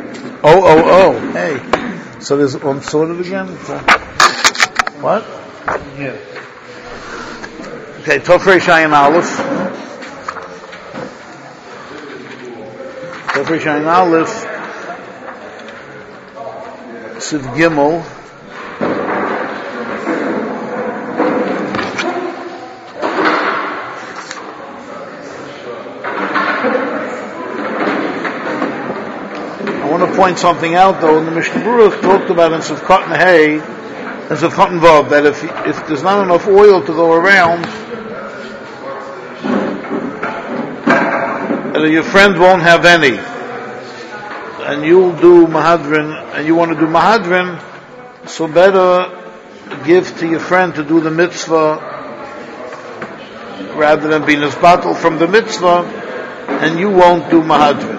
Oh. Hey. So there's sorted again? What? Yeah. Okay, Tofrei Shayin Aleph. Tofrei Shayin Aleph. Siv Gimel. I want to point something out though. In the Mishnah Berurah talked about in Sivkot Nehei and Sivkot Vav that if there's not enough oil to go around, and your friend won't have any, and you'll do Mahadrin, and you want to do Mahadrin, so better give to your friend to do the mitzvah rather than be nisbatel from the mitzvah, and you won't do Mahadrin.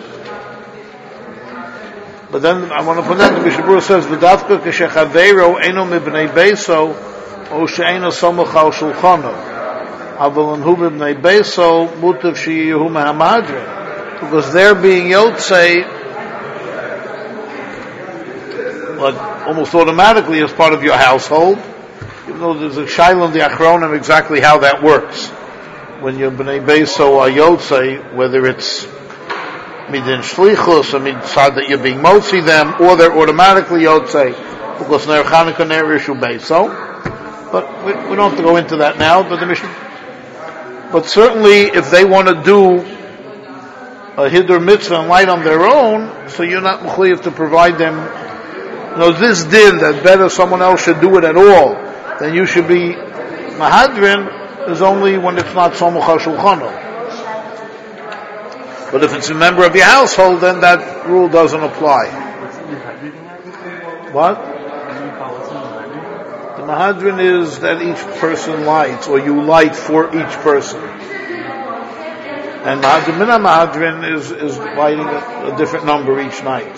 But then I want to point out the Mishnah Berurah says, "V'davka k'shechaveiro eno mibnei beiso o she'eno somuch al shulchano, aval anhu mibnei beiso mutav sheyehu mehamahadrin," because they're being yotzei like almost automatically as part of your household. Even though there's a shaila in the Achronim exactly how that works. When you're bnei beiso or yotzei, whether it's midin shlichus, or mitzad that you're being motzi them, or they're automatically yotzei because ner Chanukah ner Rishu Beiso. But we don't have to go into that now. But certainly, if they want to do a hidur mitzvah and light on their own, so you're not mechuyev to provide them. This din that better someone else should do it at all than you should be mahadrin is only when it's not somuch al shulchano. But if it's a member of your household, then that rule doesn't apply. What? The Mahadrin is that each person lights, or you light for each person. And Mahadrin Mahadrin is lighting a different number each night.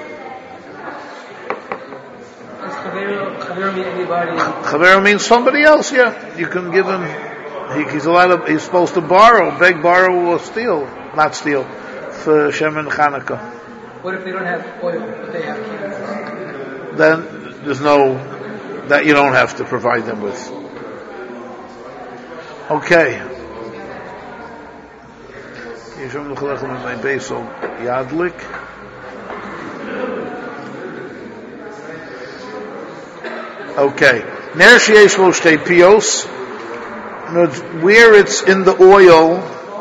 Chavero means somebody else, yeah. You can give him, he's supposed to beg, borrow, or steal. Not steal, for Shem and Chanukah. What if they don't have oil, but they have candles? Then there's that you don't have to provide them with. Okay. Yadlik. Okay. Ner sheyesh lo shtei pios. Where it's in the oil,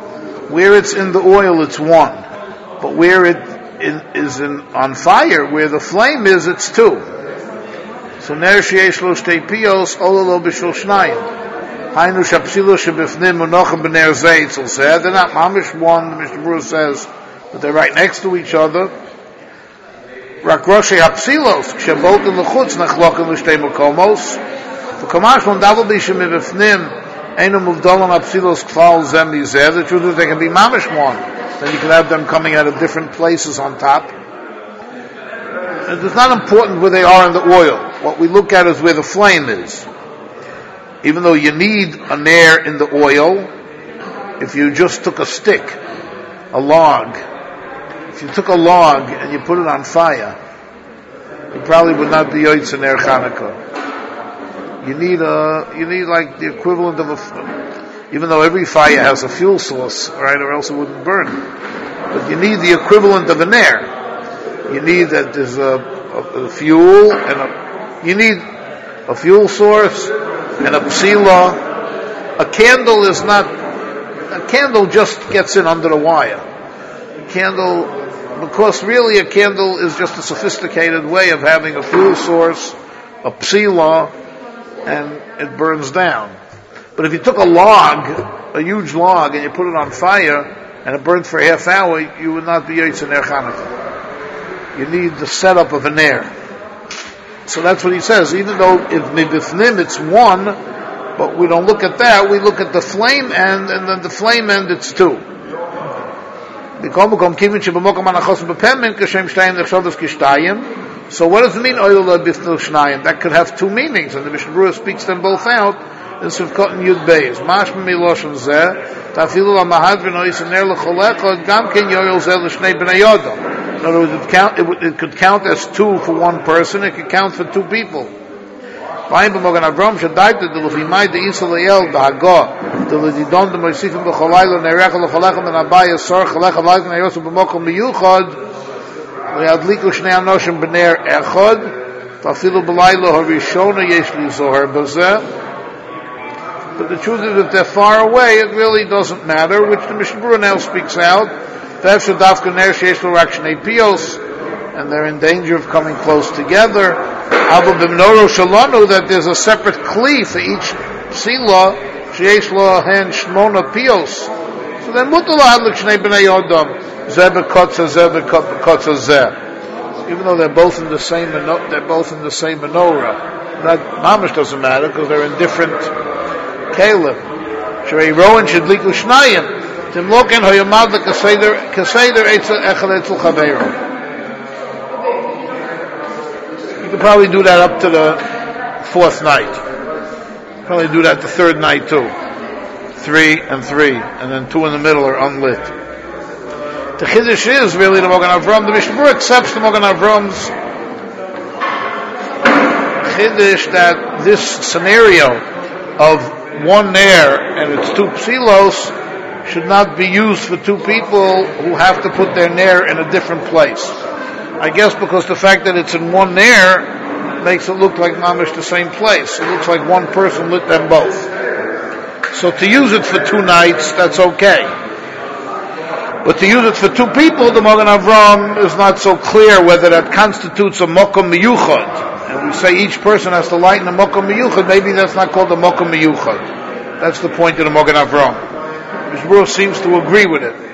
it's one. But where it is on fire, where the flame is, it's two. So ner sheyesh lo shtei pios, ola lo b'shul shnayim. Hainu shapsilo shebifnim unochem b'ner zeitzel said. They're not mamish one, the Mishnah Berurah says, but they're right next to each other. Rak roshei hapsilos, kshebolten l'chutz nachloken l'shtei makomos. V'kamash mon davel b'ishem b'ifnim, Einu muvdolon apsilos kfal zem yizeh. The truth is they can be mamish one. Then you can have them coming out of different places on top. And it's not important where they are in the oil. What we look at is where the flame is. Even though you need a nair in the oil, if you just took a stick, a log, if you took a log and you put it on fire, it probably would not be yoytze ner Chanukah. You need like the equivalent of even though every fire has a fuel source, right, or else it wouldn't burn. But you need the equivalent of an air. You need that there's a fuel you need a fuel source and a psila. A candle just gets in under the wire. Because really a candle is just a sophisticated way of having a fuel source, a psila, and it burns down. But if you took a huge log, and you put it on fire, and it burned for a half hour, you would not be yoytze ner Chanukah. You need the setup of an air. So that's what he says. Even though if mibifnim it's one, but we don't look at that, we look at the flame end, and then the flame end it's two. So what does it mean, that could have two meanings, and the Mishnah Berurah speaks them both out in Sivkot and Yud Beis. Mashma miloshen zeh, tafilu la mahadrin ois ner lecholechod, gam ken yoyol zeh l'shnei b'nei yodam. In other words, it could count as 2 for one person, it could count for 2 people. Fine, but Mogan Avram shadaita the lefimai the Israel the Haggah the Lidon the Mosifim b'cholaylo nerecha l'cholechem and Abaya sor cholechem l'ayim neyosu b'mokom miyuchad le'adliku shnei anoshim b'ner echad tafilu b'laylo harishona yesh li zohar b'zeh. But the truth is, if they're far away, it really doesn't matter, which the Mishnah Berurah now speaks out. And they're in danger of coming close together. That there's a separate kli for each psila, sheyesh lo hen shmona pios. So then mutar lahadlik shnei bnei adam, zeh b'kotza, zeh b'kotza zeh. Even though they're both in the same menorah, that mamish doesn't matter because they're in different kalim. Shrei rowan shedliku shnayim. Timloken hoyamad lekaseder etzel echad etzel chaveiro. You could probably do that up to the 4th night. Probably do that the 3rd night too. 3 and 3, and then 2 in the middle are unlit. The Chiddush is really the Mogan Avram. The Mishnah Berurah accepts the Mogan Avram's Chiddush that this scenario of 1 ner and it's 2 psilos should not be used for 2 people who have to put their ner in a different place. I guess because the fact that it's in 1 ner makes it look like mamish the same place. It looks like one person lit them both. So to use it for 2 nights, that's okay. But to use it for 2 people, the Mogan Avram is not so clear whether that constitutes a mokom miyuchad. And we say each person has to light in a mokom miyuchad. Maybe that's not called a mokom miyuchad. That's the point of the Mogan Avram. Mishnah Berurah seems to agree with it.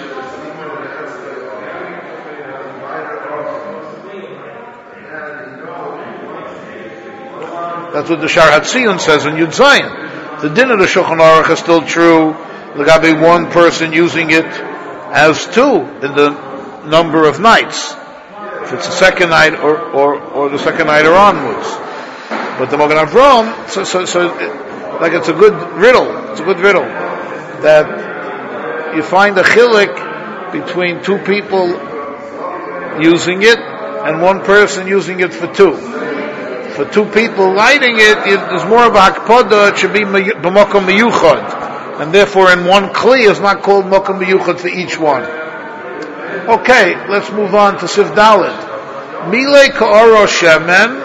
That's what the Shar Hatziyun says in Yud Zayin. The din of the Shulchan Aruch is still true. There got to be 1 person using it as 2 in the number of nights. If it's the 2nd night or the 2nd night or onwards. But the Mogan Avram, so it's a good riddle. It's a good riddle. That you find a chilik between 2 people using it and 1 person using it for 2. For 2 people lighting it, there's more of a hakpoda. It should be b'mokom miyuchad, and therefore in 1 kli is not called mokom miyuchad for each one. Okay, let's move on to Sif Dalet. Mile ka'oro shemen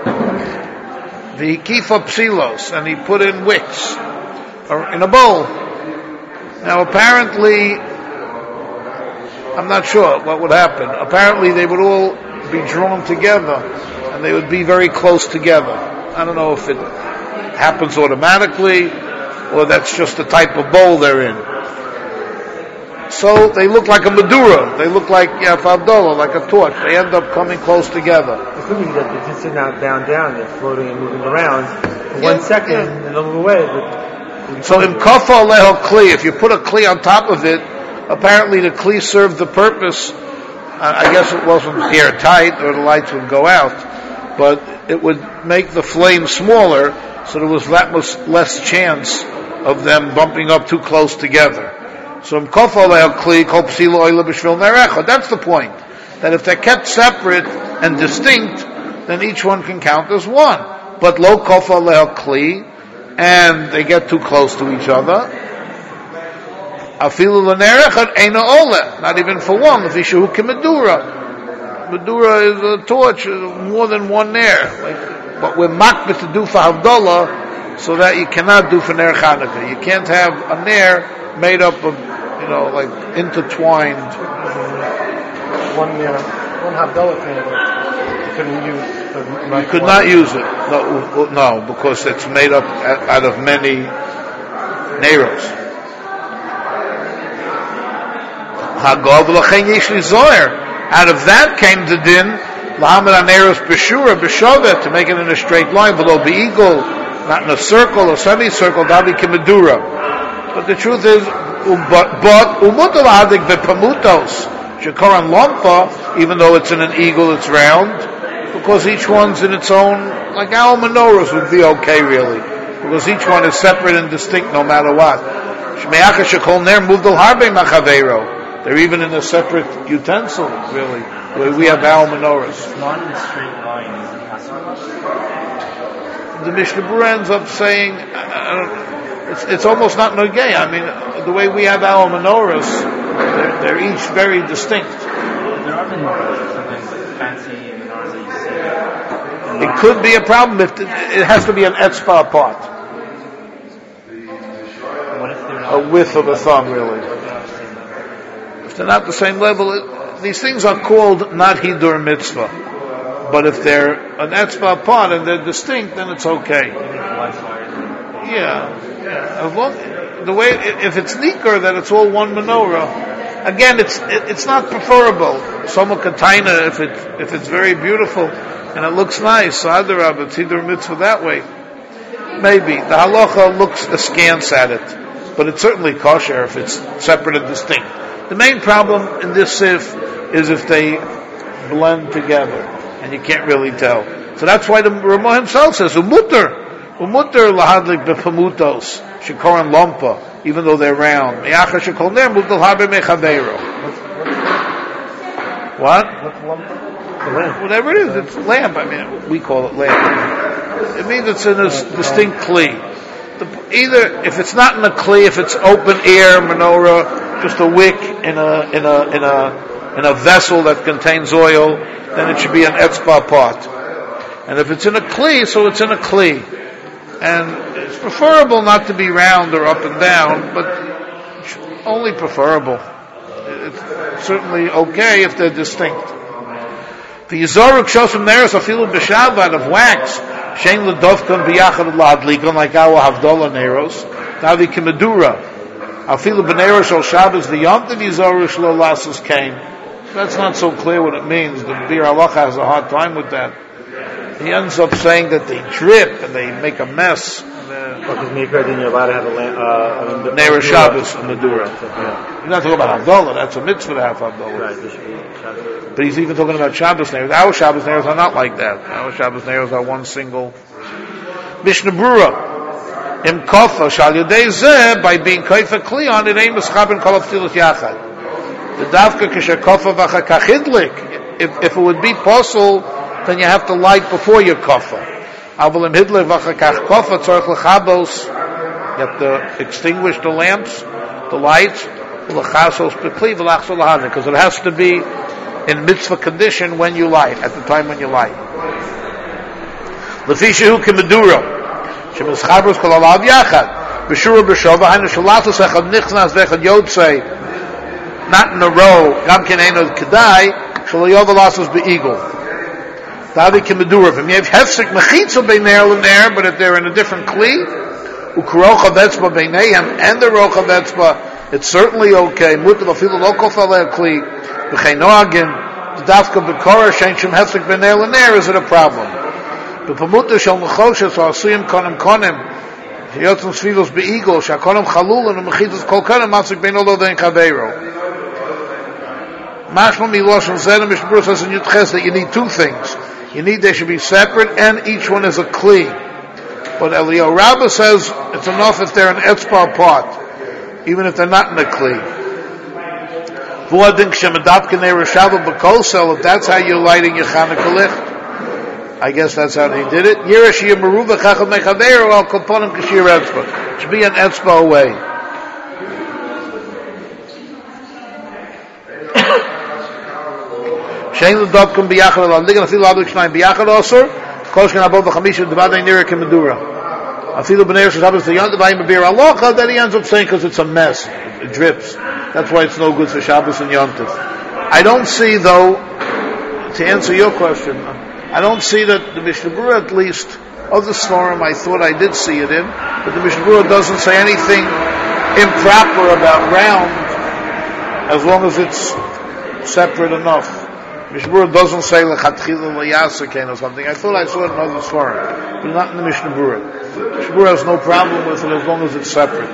v'hikifa psilos, and he put in wicks or in a bowl. Now apparently, I'm not sure what would happen. Apparently they would all be drawn together and they would be very close together. I don't know if it happens automatically or that's just the type of bowl they're in. So they look like a Madura. They look like Fabdola, like a torch. They end up coming close together. Assuming that they're not down, they're floating and moving around for 1 second and they'll move away. So in Kafa Leho Kli, if you put a Kli on top of it, apparently the Kli served the purpose. I guess it wasn't airtight or the lights would go out, but it would make the flame smaller, so there was that much less chance of them bumping up too close together. So in Kafa Leho Kli, Kol Psila Oila B'Shvil Nerecha. That's the point. That if they're kept separate and distinct, then each one can count as 1. But Lo Kafa Leho Kli, and they get too close to each other. Afilu l'nerechad eina ole, not even for 1. If ishu Medura. Medura is a torch, more than 1 ner. But we're makbet to do for Havdalah, so that you cannot do for Ner Chanukah. You can't have a ner made up of, like intertwined. 1 Havdalah candle. You couldn't use. You could not use it. No, because it's made up out of many neros. Out of that came the din, to make it in a straight line, below the eagle, not in a circle or semicircle, But the truth is, even though it's in an eagle, it's round, because each one's in its own, like our menorahs would be okay really, because each one is separate and distinct no matter what. They're even in a separate utensil, really, the way we have our menorahs. Not in a straight line, is it possible? The Mishnah Berurah ends up saying, it's almost not nogay. I mean, the way we have our menorahs, they're each very distinct. There are menorahs, sometimes like fancy menorahs that you see. It could be a problem if it has to be an etzbah apart. What if they're not? A width of a thumb, really. If they're not the same level, these things are called not hidur mitzvah. But if they're an etzbah apart and they're distinct, then it's okay. Yeah. As long, the way, if it's nikar, that it's all one menorah. Again, it's not preferable. Someone kataina, if it's very beautiful and it looks nice, so adarab, it's hidur mitzvah that way. Maybe the halacha looks askance at it, but it's certainly kosher if it's separate and distinct. The main problem in this sif is if they blend together and you can't really tell. So that's why the Ramah himself says umutter lahadlik bepamutos shikoran lompa, even though they're round. Me'achar shekol ner mutal habe mechaveiro. What? Whatever it is, it's lamp. I mean, we call it lamp. It means it's in a distinct kli. Either if it's not in a kli, if it's open air menorah, just a wick in a vessel that contains oil, then it should be an etzbah pot. And if it's in a kli, so it's in a kli. And it's preferable not to be round or up and down, but only preferable. It's certainly okay if they're distinct. The Yizoruk Shosam Neros Afilu B'Shabbat of wax, Shein L'Dovkan B'Yachad L'Adlikon, like our Havdalah Neros, Navi Kimedura, Afilu B'Neros Shal Shabbos V'Yom Tov Yizoruk Shlo Lasus Kain. That's not so clear what it means. The Bir Halacha has a hard time with that. He ends up saying that they drip and they make a mess. Because Mikra, then you're allowed to have a Neros Shabbos and Medura. You're not talking about Havdalah. That's a mitzvah to have Havdalah. Right, there should be Shabbos. But he's even talking about Shabbos Neros. Our Shabbos Neros are not like that. Our Shabbos Neros are one single. Mishnah Berurah. Im kofa shal yodei zeh, by being kofa kli on it, ain't mischaben kol aftilut yachad. The davka kisher kofa v'chakach hidlik. If it would be possible, then you have to light before your kofa. Aval im hidlik v'chakach kofa tzorich l'chabos. You have to extinguish the lamps, the lights, l'chasos b'kli v'lachso l'hadin, because it has to be in mitzvah condition when you light, at the time when you light. Lefi shehu k'medura, she'mischabros kol alav yachad, b'shura b'shova, hainu shalatus echad nichnas v'echad yotzei, not in a row, gam ken eino kedai, shalayov alasos be'igol. Davi k'medura, v'm yev hefsik mechitzo b'neir l'neir, but if they're in a different kli, u'kurocha v'etzba b'neihem, and the rocha v'etzba, it's certainly okay. Mutar afilu lo kofa le'kli, v'chein noagin, the dafka b'korah, shein shem hefsik b'neir l'neir, is it a problem? B'pamuta shel nechoshes, or asuyim konim, sheyotzim svilos be'igol, she'akonim chalul, and u'mechitzos kol konim, mafsik bein olo ve'in chaveiro. Mashma milosh and zed, and Mishnah Berurah says in Yudches that you need two things. They should be separate, and each one is a kli. But Eliyahu Rabbah says it's enough if they're an etzbah apart, even if they're not in a kli. If that's how you're lighting your Chanukah licht, I guess that's how they did it. It should be an etzbah away. Shein l'dovkan b'yachad l'adligan afilu adlik shnayim b'yachad osur kol shkan abov v'chamisha d'vadei nira k'medura afilu b'neir shabbos v'yom d'vayim b'bir halacha, then he ends up saying because it's a mess, it drips. That's why it's no good for Shabbos and Yom Tov. I don't see, though, to answer your question, I don't see that the Mishnah Berurah, at least of the Sforim, I thought I did see it in, but the Mishnah Berurah doesn't say anything improper about round as long as it's separate enough. Mishnah Berurah doesn't say lechatchila leyasaken or something. I thought I saw it in other Sforim, but not in the Mishnah Berurah. Mishnah Berurah has no problem with it as long as it's separate.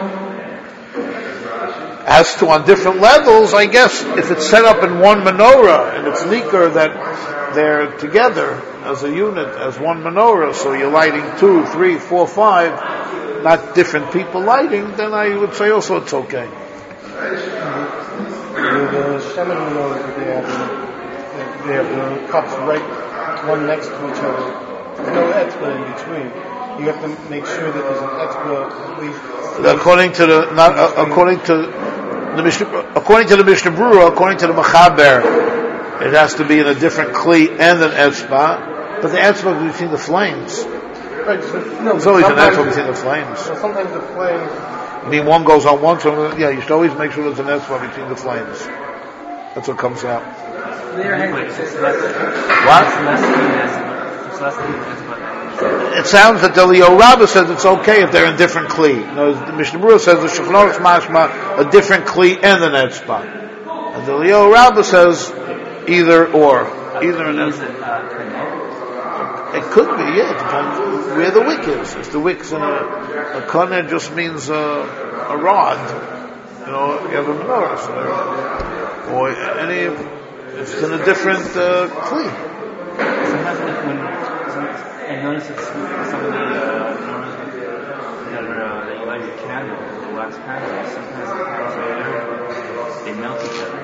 As to on different levels, I guess if it's set up in one menorah and it's nikar that they're together as a unit, as one menorah, so you're lighting 2, 3, 4, 5, not different people lighting, then I would say also it's okay. The Shemin menorahs that they have the cups right one next to each other. There's no etzba in between. You have to make sure that there's an etzba at least. According to the Mishnah Berurah, according to the Mechaber, it has to be in a different kli and an etzba, but the etzba is between the flames. Right, There's always an etzba between the flames. Sometimes the flames. I mean, one goes on one, so yeah, you should always make sure there's an etzba between the flames. That's what comes out. What? It sounds that the Eliyahu Rabbah says it's okay if they're in different kli. No, the Mishnah Berurah says the Shulchan Aruch mashma a different kli and an etzba, and the Eliyahu Rabbah says either or, either an etzba. It could be, yeah. It depends where the wick is. If the wick's in a koneh, just means a rod. You know, you have a menorah, or any. If it's in a different kli. Sometimes when I notice it's some of the menorahs that you light a candle, the wax candles, sometimes they melt each other.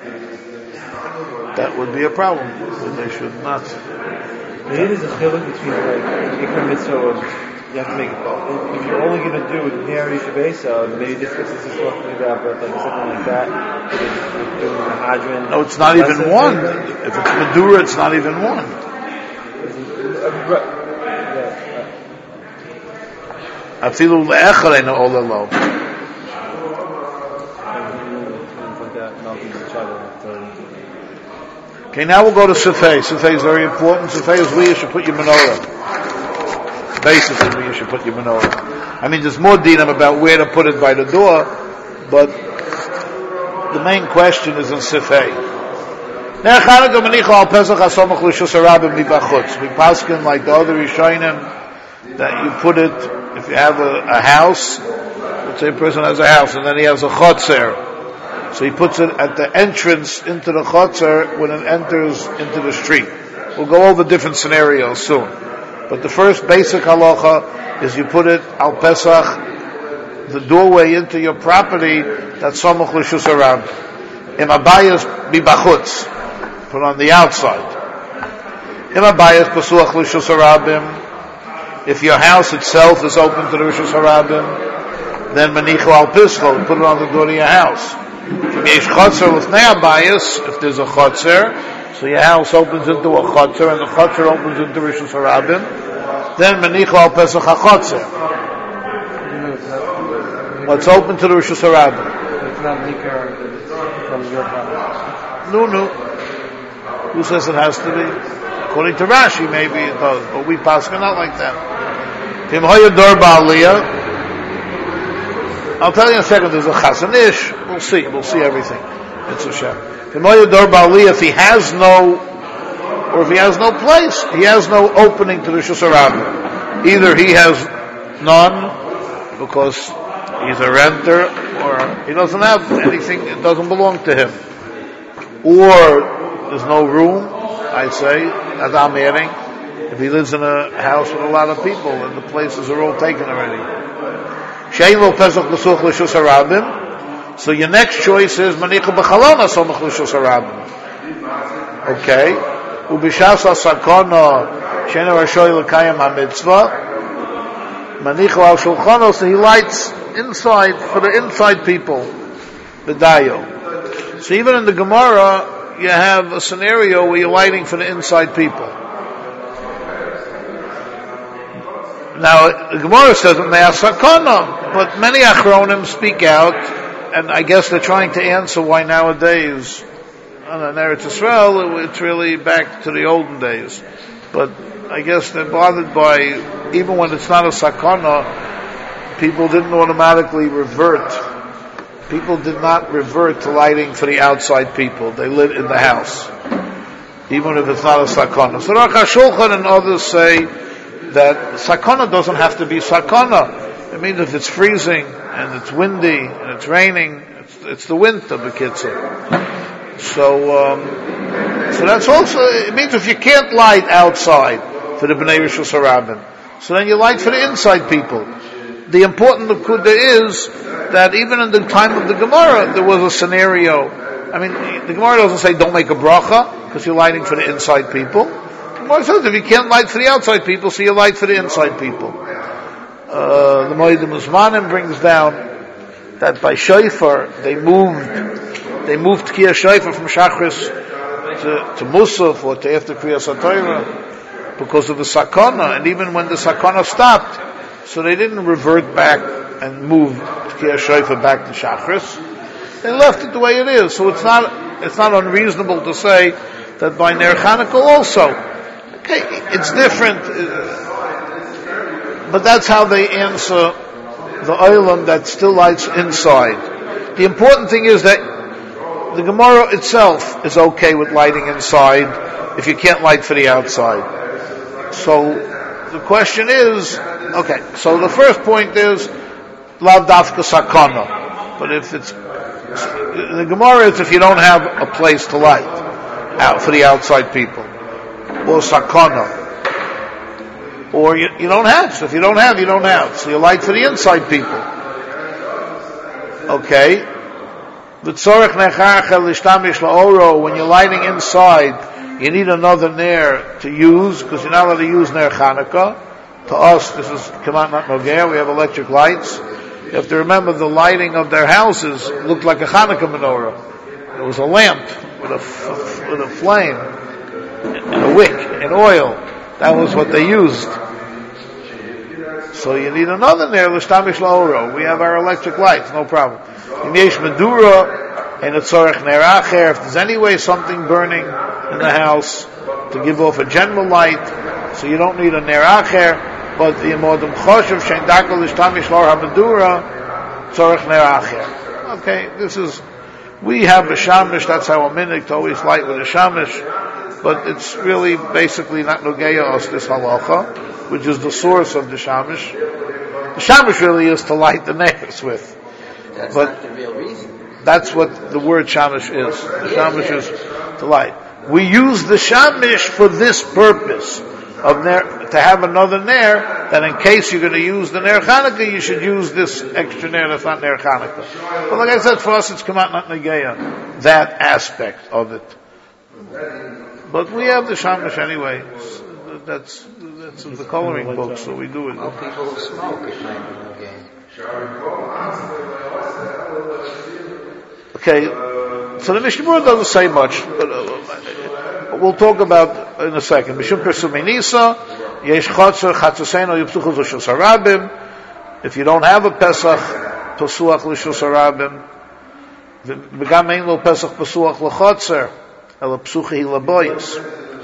That would be a problem. They should not. Maybe there's a chiluk between like Ikar Mitzvah and you have to make it. If you're only going to do it near Yishabesa, maybe this is just talking about, but like something like that, doing the Hadron. No, it's not even one. If it's Medura, it's not even one. Afilu le'echaleinu olelo. Okay, now we'll go to Sifei. Sifei is very important. Sifei is where you should put your menorah. Basically, where you should put your menorah. I mean, there's more dinam about where to put it by the door, but the main question is in Sifei. We paskin like the other Rishonim that you put it, if you have a house, let's say a person has a house and then he has a chotzer, so he puts it at the entrance into the chotzer when it enters into the street. We'll go over different scenarios soon. But the first basic halacha is you put it al Pesach, the doorway into your property, that's samach l'shus harabim. Im abayas bibachutz, put on the outside. Im abayas pasuach l'shus harabim. If your house itself is open to the Rishus Harabim, then manichu al pischo, put it on the door of your house. If there's a chotzer, so your house opens into a chotzer, and the chotzer opens into Rishus Harabim, then manichu al pesach ha-chotzer. What's open to the Rishus Harabim? It's not nikar from your house. No. Who says it has to be? According to Rashi, maybe it does, but we paskin not like that. I'll tell you in a second, there's a Chazon Ish, we'll see everything. It's a Shem. If he has no place, he has no opening to the Rishus Harabim. Either he has none, because he's a renter, or he doesn't have anything, it doesn't belong to him. Or there's no room, I'd say, Adam Ering, if he lives in a house with a lot of people and the places are all taken already. So your next choice is Manicha B'chalona Somach L'Shus Harabim. Okay. Ubishas HaSakona Shena Rashoy L'Kayam HaMitzvah Manicha Al Shulchano, so he lights inside, for the inside people, B'dayo. So even in the Gemara, you have a scenario where you're lighting for the inside people. Now, the Gemara says that they are sakana, but many achronim speak out, and I guess they're trying to answer why nowadays, on Eretz Yisrael, it's really back to the olden days. But I guess they're bothered by, even when it's not a sakana, people didn't automatically revert. People did not revert to lighting for the outside people. They live in the house, even if it's not a sakana. So Aruch HaShulchan and others say that sakana doesn't have to be sakana. It means if it's freezing and it's windy and it's raining, it's the winter, b'kitzur. So that's also, it means if you can't light outside for the Bnei Rishus Harabim, so then you light for the inside people. The important of Kudah is that even in the time of the Gemara, there was a scenario I mean, the Gemara doesn't say don't make a bracha because you're lighting for the inside people. The Gemara says if you can't light for the outside people, so you light for the inside people. The Moedim Uzmanim brings down that by shofar they moved Tkiyah shofar from Shachris to Musaf or to after Kriyas HaTorah because of the sakana, and even when the sakana stopped, so they didn't revert back and move Tkiyah shofar back to Shachris. They left it the way it is, so it's not unreasonable to say that by Ner Chanukah also. Okay, it's different, but that's how they answer the oilam that still lights inside. The important thing is that the Gemara itself is okay with lighting inside if you can't light for the outside. So the question is, okay, so the first point is lav dafka sakana, but if it's the Gemara is if you don't have a place to light out for the outside people, or sakana, or you don't have. So if you don't have, you don't have. So you light for the inside people. Okay. When you're lighting inside, you need another ner to use because you're not allowed to use ner Chanukah. To us, this is Kamat Not Nogea. We have electric lights. You have to remember the lighting of their houses looked like a Hanukkah menorah. It was a lamp with a flame and a wick and oil. That was what they used. So you need another ner l'shtamish la'oro. We have our electric lights, no problem. In yesh medura and a tzorech ner acher. If there's any way something burning in the house to give off a general light, so you don't need a ner acher. But the Modim Choshev Shein Dakel Lishtamish Lor HaMedura Tzorech Ner Acher. Okay, we have a shamish, that's our minhag to always light with a shamish, but it's really basically not Nogeya us this halacha, which is the source of the shamish. The shamish really is to light the neighbors with. That's but not the real reason. That's what the word shamish is. The shamish is to light. We use the shamish for this purpose. To have another ner, that in case you're going to use the ner Chanukah, you should use this extra ner that's not ner Chanukah. But like I said, for us it's Kamat Not Negeya, that aspect of it. But we have the shamish anyway. That's in the coloring book, so we do it. Well, people who smoke, it might be okay. Okay, so the Mishnah Berurah doesn't say much, but we'll talk about in a second. Mishum Persumenisa, Yesh Chotzer, Chatzoseno, Yipsuchos L'Shus Harabim. If you don't have a Pesach, Pesuach L'Shus Harabim. V'gam ein lo Pesach Pesuach L'Chotzer, Ela Pesuchi L'Boyes.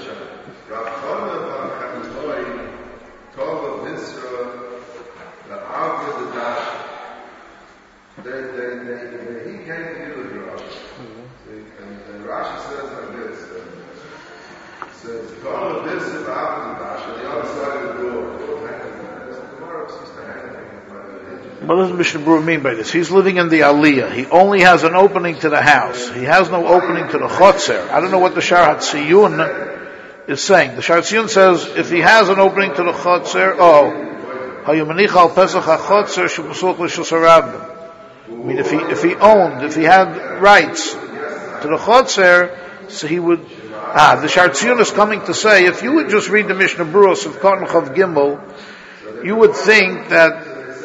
What does Mishnah Berurah mean by this? He's living in the Aliyah. He only has an opening to the house. He has no opening to the Chotzer. I don't know what the Shar HaTziyun is saying. The Shar HaTziyun says if he has an opening to the Chotzer, Hayumanich al Pesach HaChotzer Shemusuch L'Shus Harabim. I mean, if he had rights to the Chotzer, so he would. The Shar HaTziyun is coming to say if you would just read the Mishnah Berurah Sivkot Chav Gimel, you would think that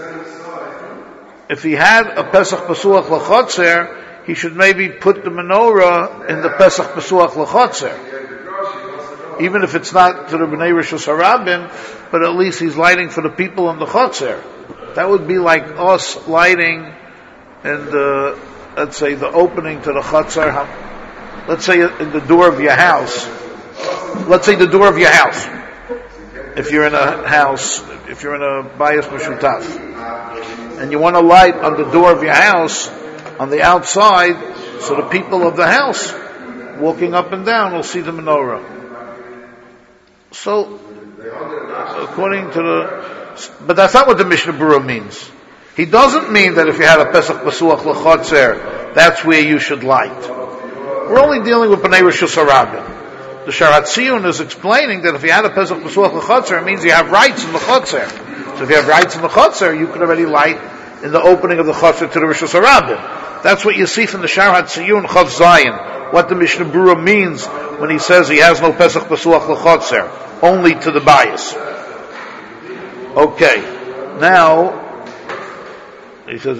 if he had a Pesach Pesuach L'Chotzer, he should maybe put the menorah in the Pesach Pesuach L'Chotzer. Even if it's not to the B'nai Rishus Harabim, but at least he's lighting for the people in the Chotzer. That would be like us lighting in the, let's say, the opening to the Chotzer. Let's say in the door of your house. Let's say the door of your house. If you're in a house, if you're in a Bayis Meshutaf, and you want to light on the door of your house, on the outside, so the people of the house walking up and down will see the menorah. So, according to but that's not what the Mishnah Berurah means. He doesn't mean that if you had a Pesach Pesuach L'Chotzer, that's where you should light. We're only dealing with B'nai Rishus Harabim. The Shar HaTziyun is explaining that if you had a Pesach Pesuach L'Chotzer, it means you have rights in the Chotzer. So if you have rights in the Chotzer, you could already light in the opening of the Chotzer to the Rishus Harabim. That's what you see from the Shar HaTziyun Chav Zayin, what the Mishnah Berurah means when he says he has no Pesach Pesuach L'Chotzer, only to the bias. Okay, now, he says,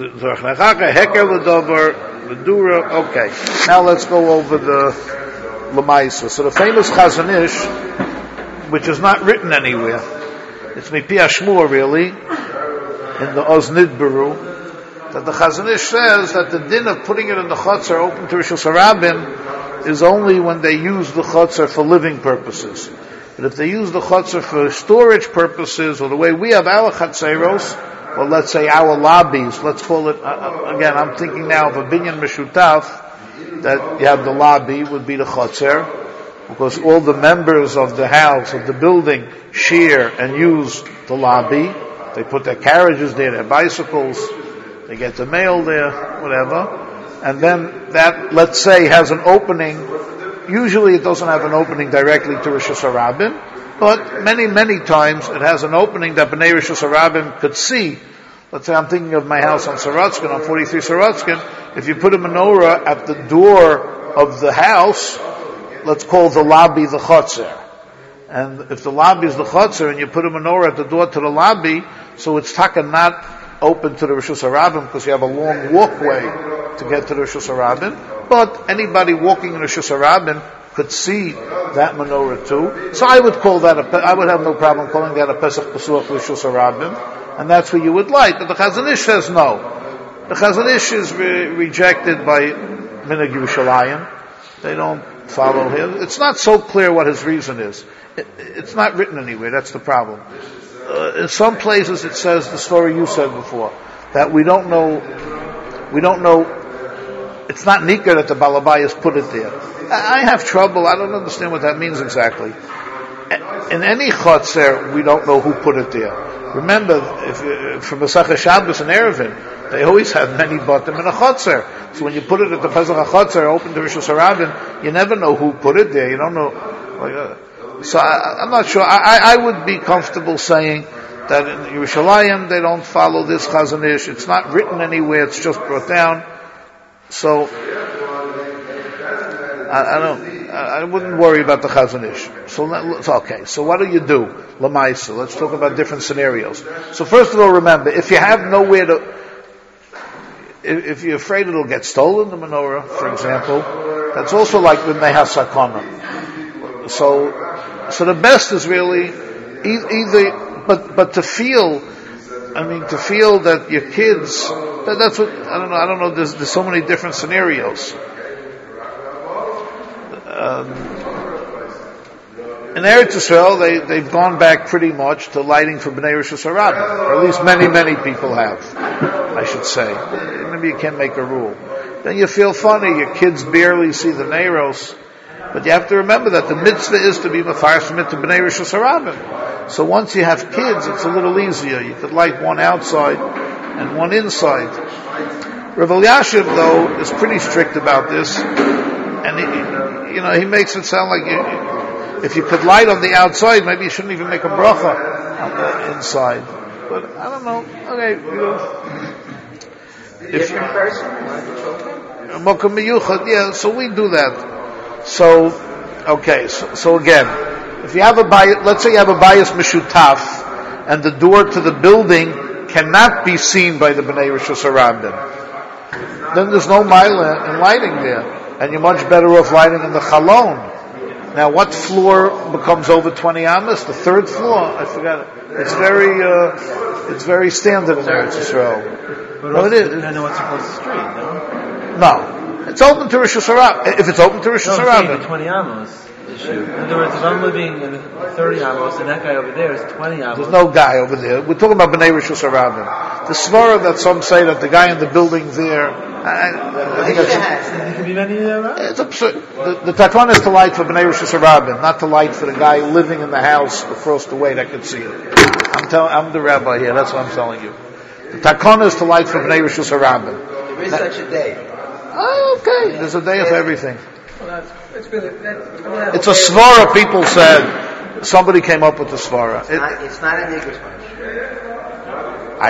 okay, now let's go over the Lamaisa. So the famous Chazon Ish, which is not written anywhere, it's Mipi Ashmur really, in the Oz Nidberu, that the Chazon Ish says that the din of putting it in the Chotzer open to Rishus Harabim is only when they use the Chotzer for living purposes. But if they use the Chotzer for storage purposes, or the way we have our Chatzeros, or let's say our lobbies, let's call it, again, I'm thinking now of a Binyan Meshutaf, that you have the lobby, would be the Chotzer, because all the members of the house, of the building, share and use the lobby. They put their carriages there, their bicycles, they get the mail there, whatever. And then that, let's say, has an opening. Usually it doesn't have an opening directly to Rishus Harabim, but many, many times it has an opening that Bnei Rishus Harabim could see. Let's say I'm thinking of my house on Sorotzkin, on 43 Sorotzkin. If you put a menorah at the door of the house, let's call the lobby the Chotzer. And if the lobby is the Chotzer and you put a menorah at the door to the lobby, so it's taka not open to the Rishus Harabim because you have a long walkway to get to the Rishus Harabim. But anybody walking in the Rishus Harabim could see that menorah too. So I would call that I would have no problem calling that a Pesach Pesuach Rishus Harabim, and that's what you would like. But the Chazon Ish says no. The Chazon Ish is rejected by Minhag Yerushalayim. They don't follow him. It's not so clear what his reason is. It's not written anywhere. That's the problem. In some places it says the story you said before, that we don't know, it's not Nika that the Balabayas put it there. I have trouble, I don't understand what that means exactly. In any Chotzer, we don't know who put it there. Remember, from Masechah Shabbos and Erevin, they always have many Batim in a Chotzer. So when you put it at the Pesach HaChotzer, open to Rishus Harabim, you never know who put it there. You don't know. So I'm not sure. I would be comfortable saying that in Yerushalayim they don't follow this Chazon Ish. It's not written anywhere. It's just brought down. So I wouldn't worry about the Chazon Ish. So okay. So what do you do? Lamaisa. Let's talk about different scenarios. So first of all, remember, if you have nowhere to, if you're afraid it'll get stolen, the menorah, for example, that's also like with Neha Sakana. So the best is really either, but to feel that your kids, that's what, I don't know, there's so many different scenarios. In Eretz Yisrael, they've gone back pretty much to lighting for Bnei Rishus Harabim, or at least many, many people have, I should say. Maybe you can't make a rule. Then you feel funny, your kids barely see the Neiros, but you have to remember that the mitzvah is to be mefarshim to Bnei Rishus Harabim. So once you have kids, it's a little easier. You could light one outside and one inside. Rav Elyashiv, though, is pretty strict about this, and he makes it sound like if you could light on the outside, maybe you shouldn't even make a bracha on the inside. But I don't know. Okay, Different person. Mokum miyuchad, yeah. So we do that. So, okay. So again, if you have let's say you have a bias meshutaf, and the door to the building cannot be seen by the Bnei Rishus Harabim, then there's no mila in lighting there, and you're much better off lighting in the chalon. Now, what floor becomes over 20 amas? The third floor? I forgot it. It's very standard in Eretz Yisrael. But No, it is. I know it's across the street, no? No. It's open to Rishus Harabim. If it's open to Rishus No, I'm saying the Harabim. 20 amos issue. In other words, if I'm living in the 30 amos and that guy over there is 20 amos. There's no guy over there. We're talking about Bnei Rishus Harabim. The svara that some say that the guy in the building there, I think that's, There could be many there, right? it's absurd. The takon is to light for Bnei Rishus Harabim, not to light for the guy living in the house across the way that could see it. I'm the rabbi here. That's what I'm telling you. The takon is to light for Bnei Rishus Harabim. There is such a day. Oh, okay. There's a day of everything. Well, it's really, It's a svara, people said. Somebody came up with the svara. It's not an English one.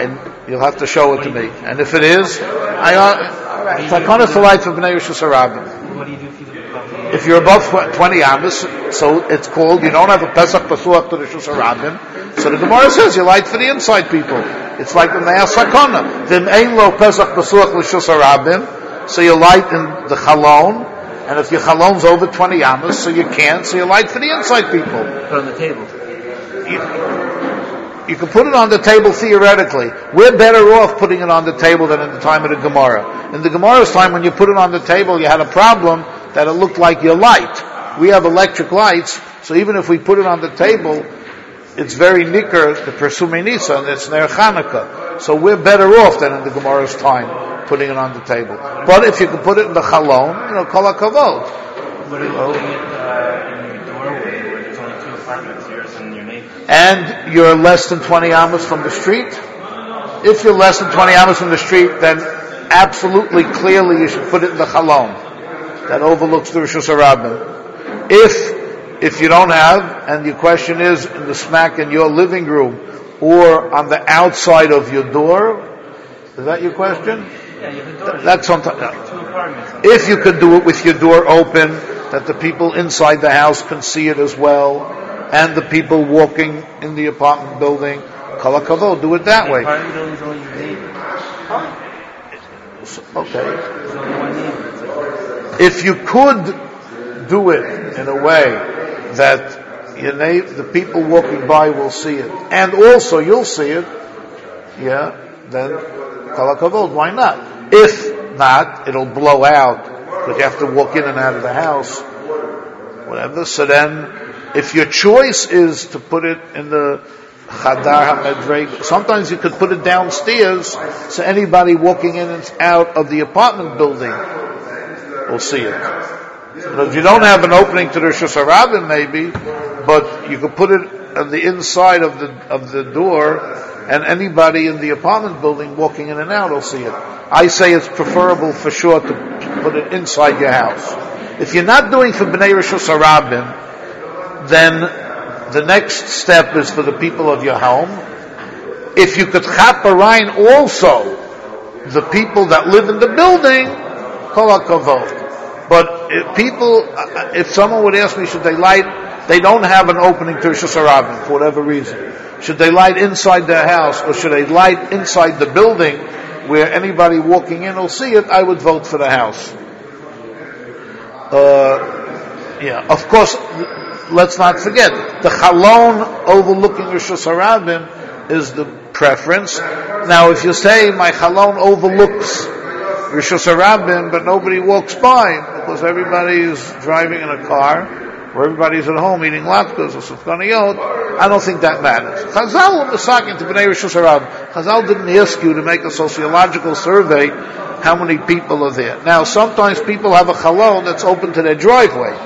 You'll have to show it to me. And if it is, Takonos to light for Bnei Rishus Harabim. What do you do If you're above 20 amas, so it's called, you don't have a Pesach Pasuach to Rishus Harabim, so the Gemara says you light for the inside people. It's like when they ask Sakona. Then Ein Lo Pesach Pasuach Rishus Harabim, so you light in the Chalon, and if your Chalon's over 20 amas, so you can't, so you light for the inside people. Put on the table. You can put it on the table theoretically. We're better off putting it on the table than in the time of the Gemara. In the Gemara's time, when you put it on the table, you had a problem that it looked like your light. We have electric lights, so even if we put it on the table, it's very nicker, the Persumei Nisa, and it's Ner Chanukah. So we're better off than in the Gemara's time, putting it on the table. But if you can put it in the Chalon, Kol HaKavod. What are you putting it in your doorway where there's only 2 apartments, yours and your neighbor's? And you're less than 20 amas from the street. If you're less than 20 amas from the street, then absolutely clearly you should put it in the Chalon that overlooks the Rishus Harabim. If you don't have, and your question is in the smack in your living room or on the outside of your door, is that your question? Yeah, you have a door. That's sometimes. 2 apartments. If you could do it with your door open, that the people inside the house can see it as well, and the people walking in the apartment building, Kol HaKavod, do it that way. The apartment building's only your neighbor. Okay. There's only one neighbor. It's like, If you could do it in a way that the people walking by will see it, and also you'll see it, then Kol HaKavod, why not? If not, it'll blow out, because you have to walk in and out of the house, whatever. So then, if your choice is to put it in the Chadar HaMedreg, sometimes you could put it downstairs, so anybody walking in and out of the apartment building will see it. But if you don't have an opening to the Rishus Harabim, maybe, but you could put it on the inside of the door, and anybody in the apartment building walking in and out will see it. I say it's preferable for sure to put it inside your house. If you're not doing for Bnei Rishus Harabim, then the next step is for the people of your home. If you could chaperein also the people that live in the building, Kol HaKavod. But if someone would ask me, should they light, they don't have an opening to Rishus Harabim for whatever reason. Should they light inside their house, or should they light inside the building where anybody walking in will see it? I would vote for the house. Of course, let's not forget, the Chalon overlooking Rishus Harabim is the preference. Now, if you say, my Chalon overlooks Rishus Harabim, but nobody walks by, because everybody is driving in a car, or everybody's at home eating latkes or sufganiyot, I don't think that matters. Chazal was talking to Bnei Rishus Harabim. Chazal didn't ask you to make a sociological survey how many people are there. Now, sometimes people have a chalon that's open to their driveway.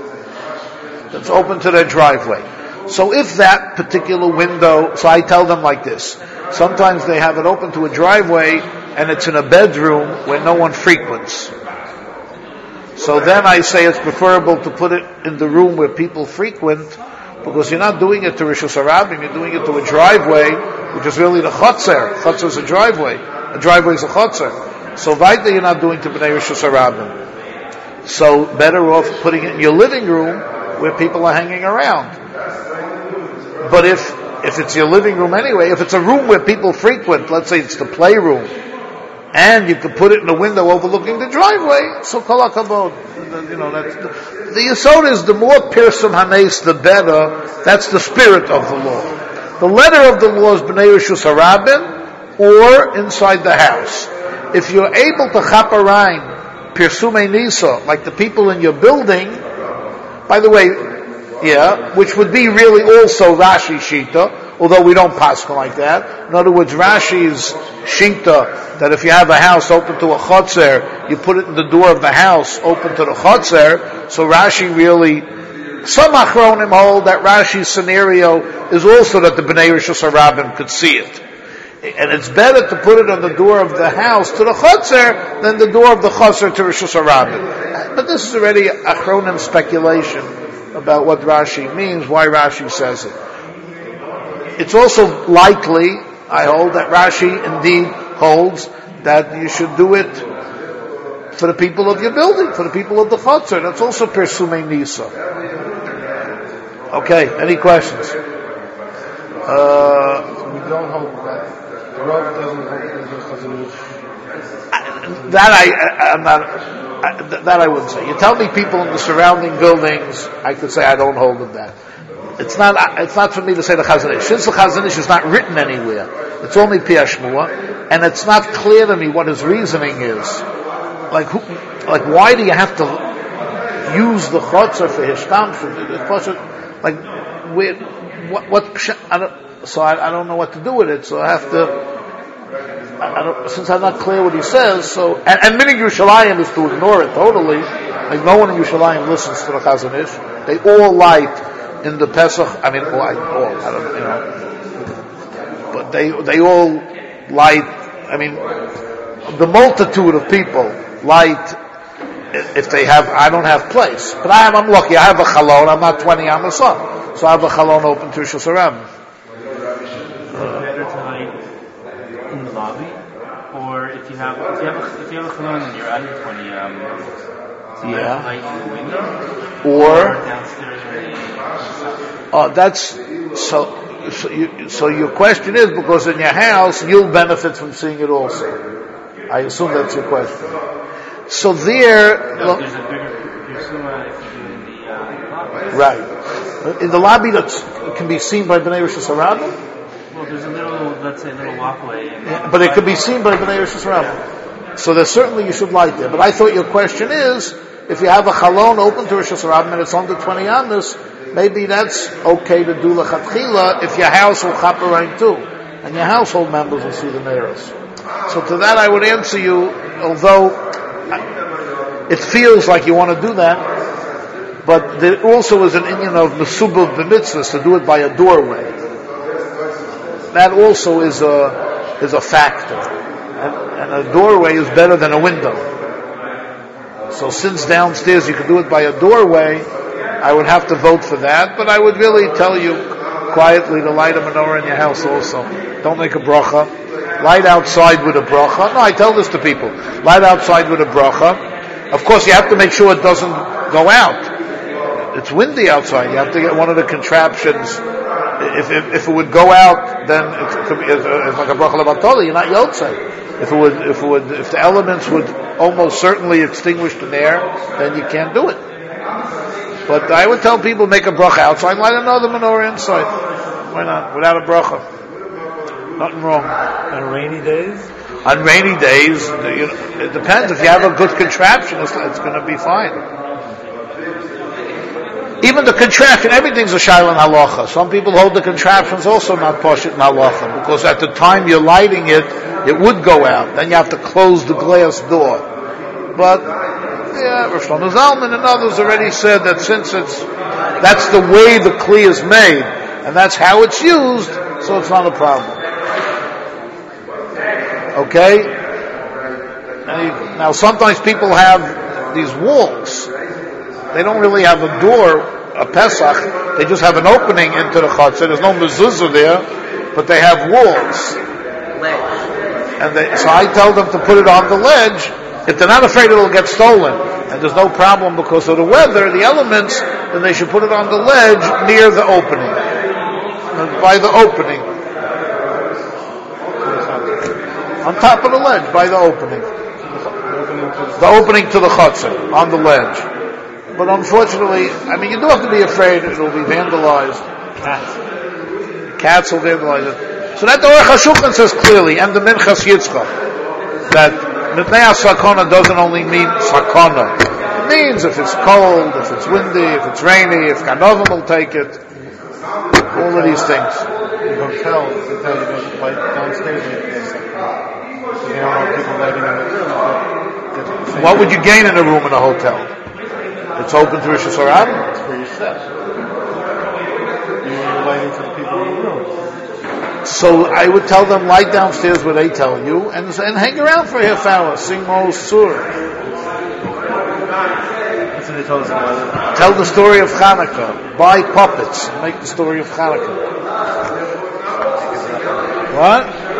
So if that particular window, so I tell them like this, sometimes they have it open to a driveway and it's in a bedroom where no one frequents. So then I say it's preferable to put it in the room where people frequent, because you're not doing it to Rishus Harabim, you're doing it to a driveway, which is really the chotzer. Chotzer is a driveway. A driveway is a chotzer. So Vaita you're not doing to Bnei Rishus Harabim. So better off putting it in your living room where people are hanging around. But if it's your living room anyway, if it's a room where people frequent, let's say it's the playroom, and you could put it in a window overlooking the driveway, so Kol HaKavod. That's the yesod is the more Pirsum Hanes, the better. That's the spirit of the law. The letter of the law is Bnei Rishus Harabim, or inside the house. If you're able to chaperein Pirsumei Nisa, like the people in your building, by the way, which would be really also Rashi Shita, although we don't paskin like that. In other words, Rashi's Shita, that if you have a house open to a chotzer, you put it in the door of the house open to the chotzer. So Rashi really, some achronim hold that Rashi's scenario is also that the Bnei Rishus Harabim could see it. And it's better to put it on the door of the house to the chotzer than the door of the chotzer to Rishus Harabim. But this is already achronim speculation about what Rashi means, why Rashi says it. It's also likely, I hold that Rashi indeed holds that you should do it for the people of your building, for the people of the chutzner. That's also Persumei Nisa. Okay, any questions? We don't hold that. The Rav doesn't hold That I'm not. That I wouldn't say. You tell me people in the surrounding buildings, I could say I don't hold of that. It's not for me to say the Chazon Ish. Since the Chazon Ish is not written anywhere, it's only Piyah Shmua, and it's not clear to me what his reasoning is. Like why do you have to use the chutzner for hishtam? Like, I don't know what to do with it, so I have to, since I'm not clear what he says, so, and Minig Yerushalayim is to ignore it totally. Like, no one in Yerushalayim listens to the Chazon Ish. They all light in the Pesach, I don't know, but they all light, the multitude of people light if they have, I don't have place. But I'm lucky, I have a chalon, I'm not 20, I'm a son. So I have a chalon open to Rishus Harabim. Better to light in the lobby, or if you have a chalon and you're under 20, so you have light in the window, or downstairs or that's so your question is because in your house you'll benefit from seeing it also. I assume that's your question. So there, there's a bigger Persuma if you do in the lobby. Right. In the lobby that can be seen by Bnei Rishus Harabim? Well, there's a little walkway. But it could be seen by Bnei Rishus Harabim. So there's certainly you should light there. But I thought your question is, if you have a chalon open to Rishus Harabim and it's under 20 amas, maybe that's okay to do lechatchila if your house will chaperayim too, and your household members will see the neiros. So to that I would answer you, although it feels like you want to do that, but there also is an inyan of mesubah b'mitzvahs to do it by a doorway. That also is a factor, and a doorway is better than a window. So since downstairs you can do it by a doorway, I would have to vote for that, but I would really tell you quietly to light a menorah in your house also. Don't make a bracha. Light outside with a bracha. No, I tell this to people. Light outside with a bracha. Of course, you have to make sure it doesn't go out. It's windy outside. You have to get one of the contraptions. If it would go out, then it could be, it's like a bracha levatoli. You're not yotzei. If the elements would almost certainly extinguish the air, then you can't do it. But I would tell people make a bracha outside, light another menorah inside. Why not? Without a bracha. Nothing wrong. On rainy days? On rainy days, it depends. If you have a good contraption, it's going to be fine. Even the contraption, everything's a shayla in halacha. Some people hold the contraptions also not poshut in halacha, because at the time you're lighting it, it would go out. Then you have to close the glass door. But Rosh Shlomo Zalman and others already said that since that's the way the kli is made, and that's how it's used, so it's not a problem. Okay? Now sometimes people have these walls. They don't really have a door, a Pesach. They just have an opening into the chutzner. There's no mezuzah there, but they have walls. And so I tell them to put it on the ledge. If they're not afraid it'll get stolen, and there's no problem because of the weather, the elements, then they should put it on the ledge near the opening. By the opening. On top of the ledge, by the opening. The opening to the chutzner, on the ledge. But unfortunately, you do have to be afraid it'll be vandalized. Cats will vandalize it. So that the Aruch HaShulchan says clearly, and the Minchas Yitzchak, that Mipnei Sakona doesn't only mean Sakona. It means if it's cold, if it's windy, if it's rainy, if Ganovim will take it. All of these things. In hotels, they tell you to light downstairs in the place. So you don't want people lighting in the room. What would you gain in a room in a hotel? It's open to Rishus Harabim. It's for yourself. You're lighting for the people in the room. So I would tell them, light downstairs where they tell you, and hang around for a half hour, sing Mos Sur. That's what they told us about. Tell the story of Hanukkah. Buy puppets and make the story of Hanukkah. What?